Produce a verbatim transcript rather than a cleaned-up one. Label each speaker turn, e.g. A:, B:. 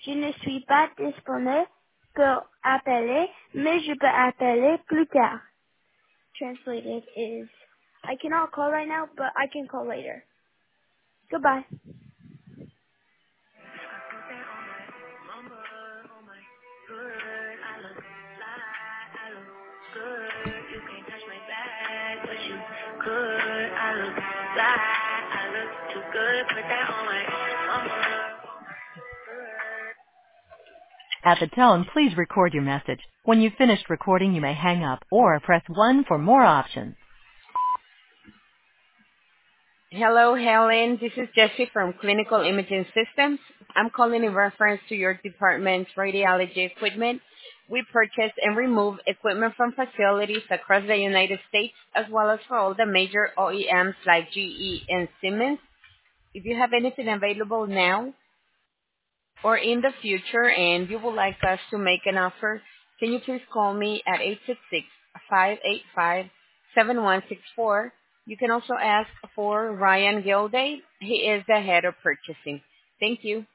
A: Je ne suis pas disponible pour appeler, mais je peux appeler plus tard. Translated is, I cannot call right now, but I can call later. Goodbye.
B: At the tone, please record your message. When you've finished recording, you may hang up or press one for more options.
C: Hello, Helen. This is Jessie from Clinical Imaging Systems. I'm calling in reference to your department's radiology equipment. We purchase and remove equipment from facilities across the United States, as well as for all the major O E Ms like G E and Siemens. If you have anything available now or in the future and you would like us to make an offer, can you please call me at eight six six, five eight five, seven one six four. You can also ask for Ryan Gilday. He is the head of purchasing. Thank you.